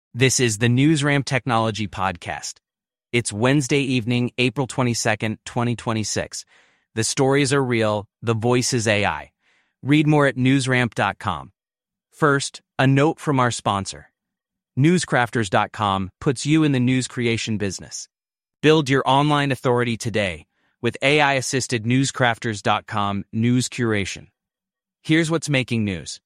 This is the NewsRamp Technology Podcast. It's Wednesday evening, April 22nd, 2026. The stories are real, the voice is AI. Read more at newsramp.com. First, a note from our sponsor. Newscrafters.com puts you in the news creation business. Build your online authority today with AI-assisted Newscrafters.com news curation. Here's what's making news.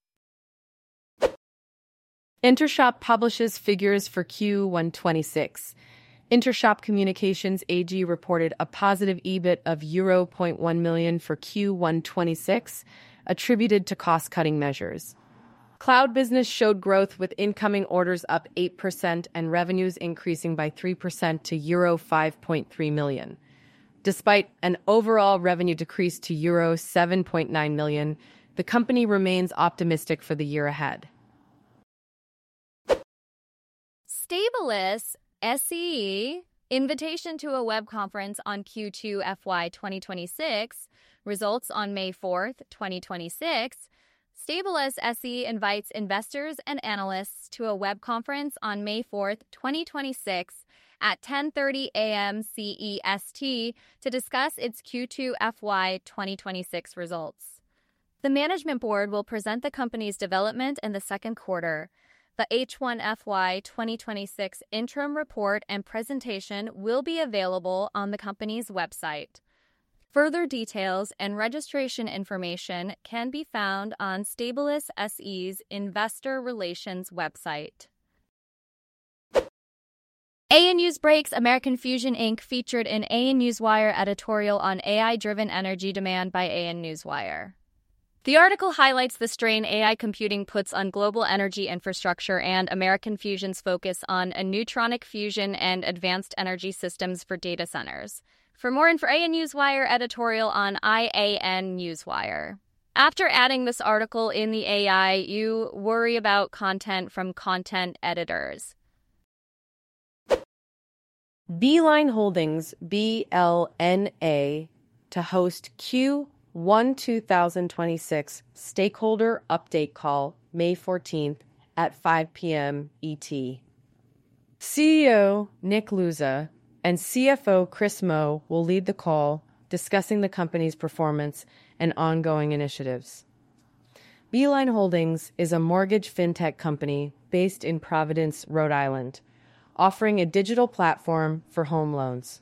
Intershop publishes figures for Q1 26. Intershop Communications AG reported a positive EBIT of euro 0.1 million for Q1 26, attributed to cost-cutting measures. Cloud business showed growth with incoming orders up 8% and revenues increasing by 3% to euro 5.3 million. Despite an overall revenue decrease to euro 7.9 million, the company remains optimistic for the year ahead. Stabilis SE invitation to a web conference on Q2 FY 2026 results on May 4th, 2026. Stabilis SE invites investors and analysts to a web conference on May 4th, 2026 at 10:30 a.m. CEST to discuss its Q2 FY 2026 results. The management board will present the company's development in the second quarter. The H1 FY 2026 interim report and presentation will be available on the company's website. Further details and registration information can be found on Stabilis SE's Investor Relations website. AN Newsbreak's American Fusion Inc. featured an AN Newswire editorial on AI-driven energy demand by AN Newswire. The article highlights the strain AI computing puts on global energy infrastructure and American Fusion's focus on a neutronic fusion and advanced energy systems for data centers. For more info, AN Newswire editorial on IAN Newswire. After adding this article in the AI, you worry about content from content editors. Beeline Holdings, BLNA, to host Q1 2026 Stakeholder Update Call, May 14th at 5 p.m. ET. CEO Nick Luza and CFO Chris Moe will lead the call, discussing the company's performance and ongoing initiatives. Beeline Holdings is a mortgage fintech company based in Providence, Rhode Island, offering a digital platform for home loans.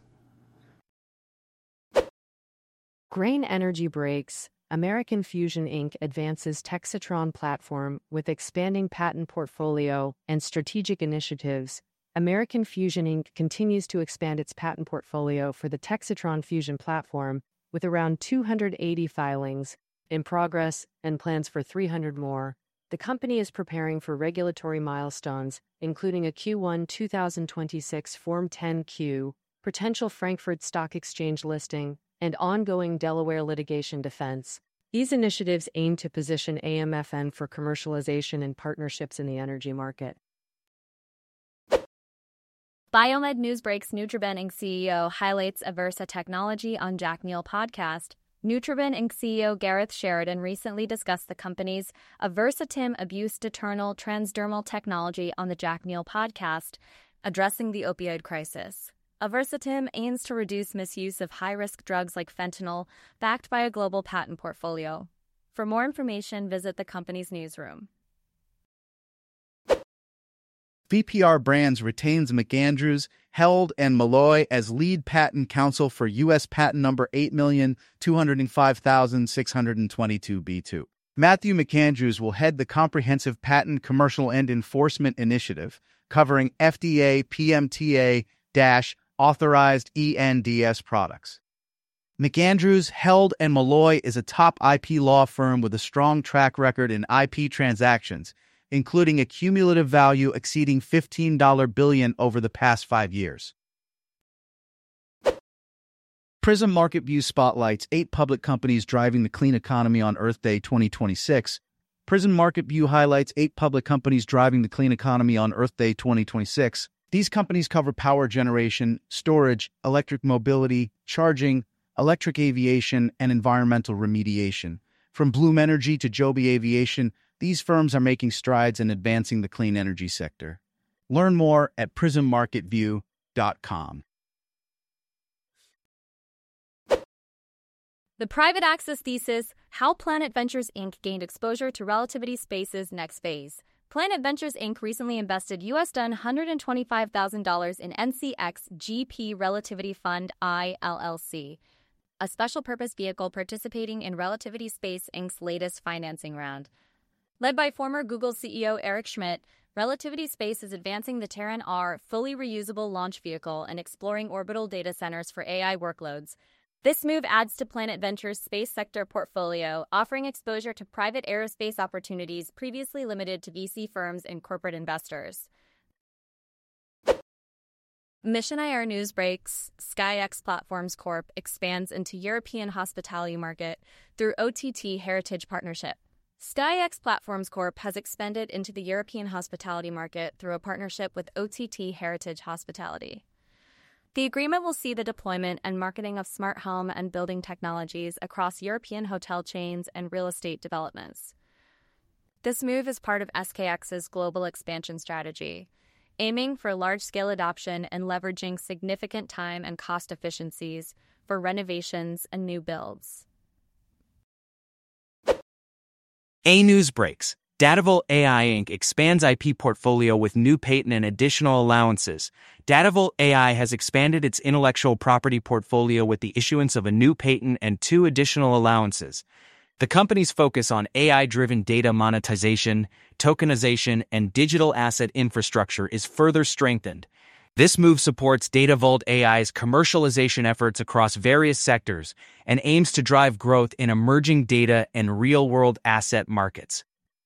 Grain Energy breaks. American Fusion Inc. advances Texatron platform with expanding patent portfolio and strategic initiatives. American Fusion Inc. continues to expand its patent portfolio for the Texatron Fusion platform, with around 280 filings in progress and plans for 300 more. The company is preparing for regulatory milestones, including a Q1 2026 Form 10-Q, potential Frankfurt Stock Exchange listing, and ongoing Delaware litigation defense. These initiatives aim to position AMFN for commercialization and partnerships in the energy market. Biomed Newsbreak's Nutraben Inc. CEO highlights Aversa technology on Jack Neal podcast. Nutraben Inc. CEO Gareth Sheridan recently discussed the company's Aversatim abuse determinal transdermal technology on the Jack Neal podcast, addressing the opioid crisis. Aversatim aims to reduce misuse of high-risk drugs like fentanyl, backed by a global patent portfolio. For more information, visit the company's newsroom. VPR Brands retains McAndrews, Held, and Malloy as lead patent counsel for U.S. patent number 8,205,622B2. Matthew McAndrews will head the comprehensive patent commercial and enforcement initiative, covering FDA, PMTA, authorized ENDS products. McAndrews, Held, and Malloy is a top IP law firm with a strong track record in IP transactions, including a cumulative value exceeding $15 billion over the past 5 years. Prism MarketView spotlights 8 public companies driving the clean economy on Earth Day 2026. Prism MarketView highlights 8 public companies driving the clean economy on Earth Day 2026. These companies cover power generation, storage, electric mobility, charging, electric aviation, and environmental remediation. From Bloom Energy to Joby Aviation, these firms are making strides in advancing the clean energy sector. Learn more at prismmarketview.com. The Private Access Thesis: How Planet Ventures Inc. Gained Exposure to Relativity Space's Next Phase. Planet Ventures Inc. recently invested $125,000 in NCX GP Relativity Fund I, LLC, a special purpose vehicle participating in Relativity Space Inc.'s latest financing round. Led by former Google CEO Eric Schmidt, Relativity Space is advancing the Terran R fully reusable launch vehicle and exploring orbital data centers for AI workloads. This move adds to Planet Ventures' space sector portfolio, offering exposure to private aerospace opportunities previously limited to VC firms and corporate investors. Mission IR news breaks: SkyX Platforms Corp. Expands into European hospitality market through OTT Heritage Partnership. SkyX Platforms Corp. has expanded into the European hospitality market through a partnership with OTT Heritage Hospitality. The agreement will see the deployment and marketing of smart home and building technologies across European hotel chains and real estate developments. This move is part of SKX's global expansion strategy, aiming for large-scale adoption and leveraging significant time and cost efficiencies for renovations and new builds. A news breaks. Datavolt AI Inc. expands IP portfolio with new patent and additional allowances. Datavolt AI has expanded its intellectual property portfolio with the issuance of a new patent and 2 additional allowances. The company's focus on AI-driven data monetization, tokenization, and digital asset infrastructure is further strengthened. This move supports Datavolt AI's commercialization efforts across various sectors and aims to drive growth in emerging data and real-world asset markets.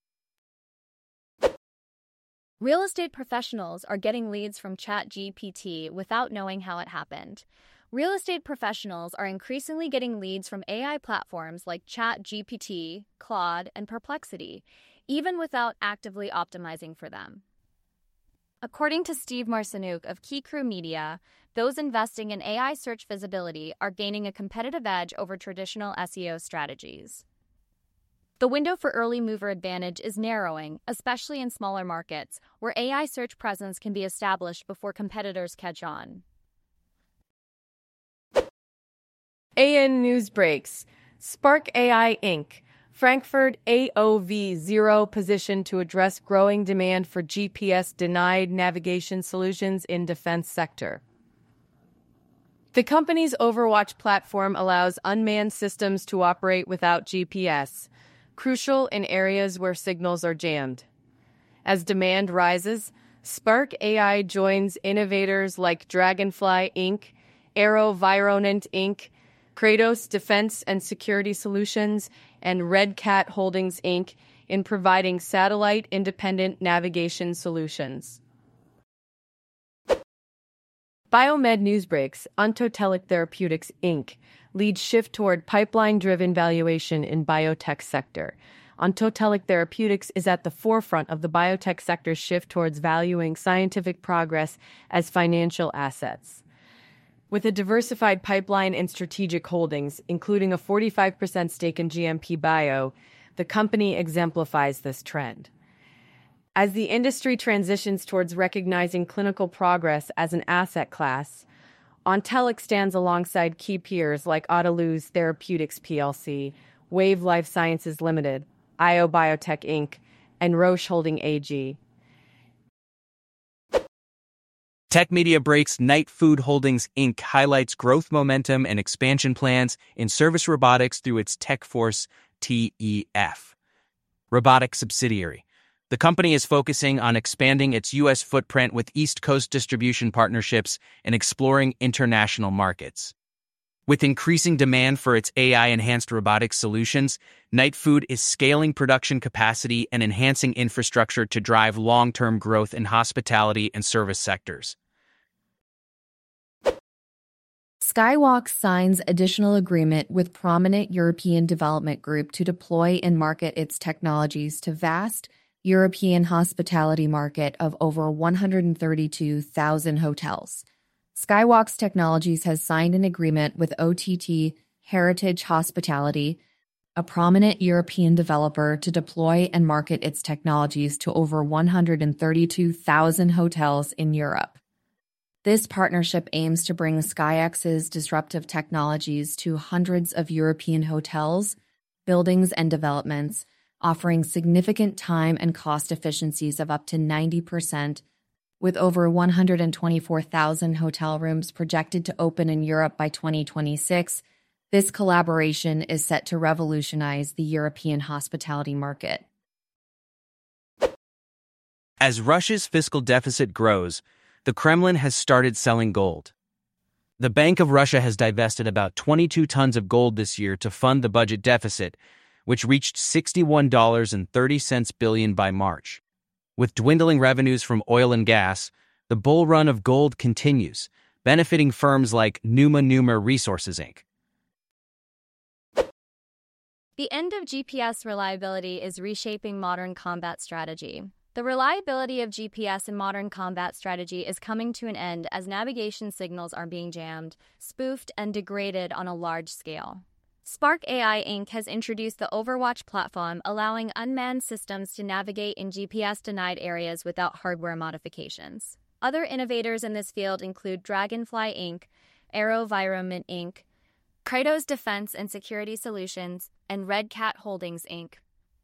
Real estate professionals are getting leads from ChatGPT without knowing how it happened. Real estate professionals are increasingly getting leads from AI platforms like ChatGPT, Claude, and Perplexity, even without actively optimizing for them. According to Steve Marcinuk of KeyCrew Media, those investing in AI search visibility are gaining a competitive edge over traditional SEO strategies. The window for early mover advantage is narrowing, especially in smaller markets, where AI search presence can be established before competitors catch on. AN News breaks. Spark AI Inc. Frankfurt AOV0 positioned to address growing demand for GPS-denied navigation solutions in defense sector. The company's Overwatch platform allows unmanned systems to operate without GPS, crucial in areas where signals are jammed. As demand rises, Spark AI joins innovators like Dragonfly Inc., AeroVironment Inc., Kratos Defense and Security Solutions, and Red Cat Holdings Inc. in providing satellite-independent navigation solutions. Biomed Newsbreaks: Ontotelic Therapeutics Inc. leads shift toward pipeline-driven valuation in biotech sector. Ontotelic Therapeutics is at the forefront of the biotech sector's shift towards valuing scientific progress as financial assets. With a diversified pipeline and strategic holdings, including a 45% stake in GMP Bio, the company exemplifies this trend. As the industry transitions towards recognizing clinical progress as an asset class, Ontelic stands alongside key peers like Autolus Therapeutics plc, Wave Life Sciences Limited, IO Biotech Inc., and Roche Holding AG. Tech Media breaks. Knight Food Holdings Inc. highlights growth momentum and expansion plans in service robotics through its TechForce TEF robotics subsidiary. The company is focusing on expanding its U.S. footprint with East Coast distribution partnerships and exploring international markets. With increasing demand for its AI-enhanced robotics solutions, Knight Food is scaling production capacity and enhancing infrastructure to drive long-term growth in hospitality and service sectors. Skywalk signs additional agreement with prominent European development group to deploy and market its technologies to vast European hospitality market of over 132,000 hotels. Skywalk's Technologies has signed an agreement with OTT Heritage Hospitality a prominent European developer to deploy and market its technologies to over 132,000 hotels in Europe. This partnership aims to bring SKYX's disruptive technologies to hundreds of European hotels, buildings, and developments, offering significant time and cost efficiencies of up to 90%, with over 124,000 hotel rooms projected to open in Europe by 2026. This collaboration is set to revolutionize the European hospitality market. As Russia's fiscal deficit grows, the Kremlin has started selling gold. The Bank of Russia has divested about 22 tons of gold this year to fund the budget deficit, which reached $61.30 billion by March. With dwindling revenues from oil and gas, the bull run of gold continues, benefiting firms like Numa Resources, Inc. The end of GPS reliability is reshaping modern combat strategy. The reliability of GPS in modern combat strategy is coming to an end as navigation signals are being jammed, spoofed, and degraded on a large scale. Spark AI Inc. has introduced the Overwatch platform, allowing unmanned systems to navigate in GPS-denied areas without hardware modifications. Other innovators in this field include Dragonfly Inc., AeroVironment Inc., Kratos Defense and Security Solutions, and Red Cat Holdings Inc.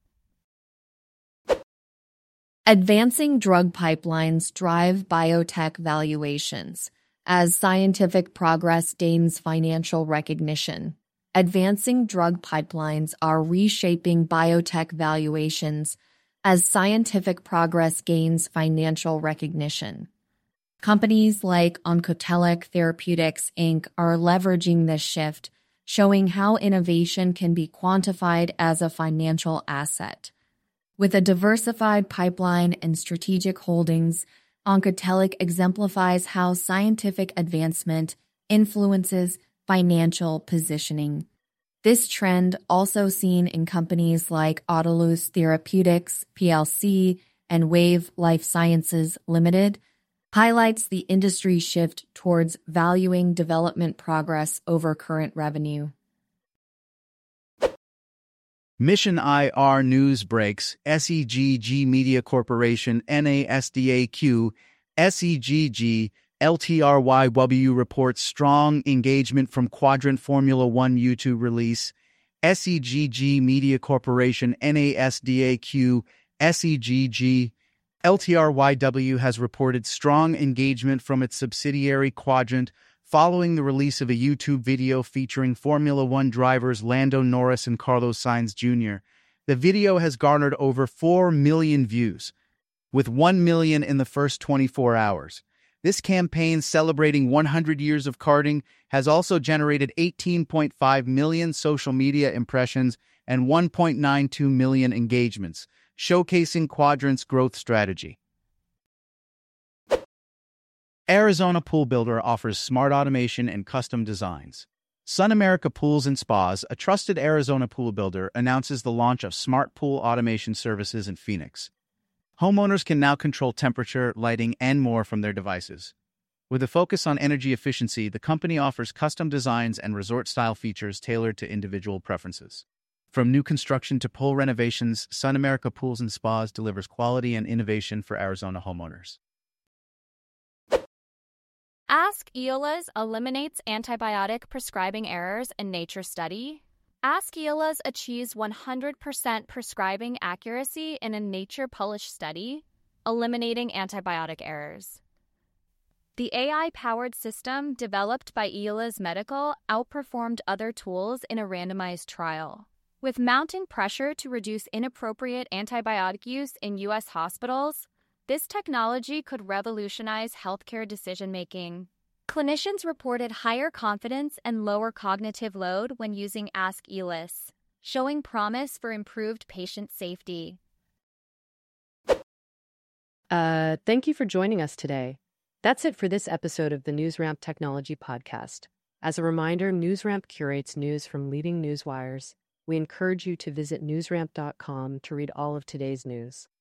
Advancing drug pipelines drive biotech valuations as scientific progress gains financial recognition. Advancing drug pipelines are reshaping biotech valuations as scientific progress gains financial recognition. Companies like Oncotelic Therapeutics, Inc. are leveraging this shift, showing how innovation can be quantified as a financial asset. With a diversified pipeline and strategic holdings, Oncotelic exemplifies how scientific advancement influences financial positioning. This trend, also seen in companies like Autolus Therapeutics plc and Wave Life Sciences Limited, highlights the industry shift towards valuing development progress over current revenue. Mission IR News breaks, SEGG Media Corporation, NASDAQ, SEGG, LTRYW reports strong engagement from Quadrant Formula One YouTube release. SEGG Media Corporation, NASDAQ, SEGG, LTRYW has reported strong engagement from its subsidiary Quadrant following the release of a YouTube video featuring Formula One drivers Lando Norris and Carlos Sainz Jr. The video has garnered over 4 million views, with 1 million in the first 24 hours. This campaign, celebrating 100 years of karting, has also generated 18.5 million social media impressions and 1.92 million engagements, showcasing Quadrant's growth strategy. Arizona Pool Builder offers smart automation and custom designs. Sun America Pools and Spas, a trusted Arizona pool builder, announces the launch of smart pool automation services in Phoenix. Homeowners can now control temperature, lighting, and more from their devices. With a focus on energy efficiency, the company offers custom designs and resort-style features tailored to individual preferences. From new construction to pool renovations, Sun America Pools and Spas delivers quality and innovation for Arizona homeowners. Ask Eolas eliminates antibiotic prescribing errors in Nature study. Ask Eolas achieves 100% prescribing accuracy in a Nature published study, eliminating antibiotic errors. The AI-powered system developed by Eolas Medical outperformed other tools in a randomized trial. With mounting pressure to reduce inappropriate antibiotic use in U.S. hospitals, this technology could revolutionize healthcare decision-making. Clinicians reported higher confidence and lower cognitive load when using Ask Eolas, showing promise for improved patient safety. Thank you for joining us today. That's it for this episode of the NewsRamp Technology Podcast. As a reminder, NewsRamp curates news from leading newswires. We encourage you to visit newsramp.com to read all of today's news.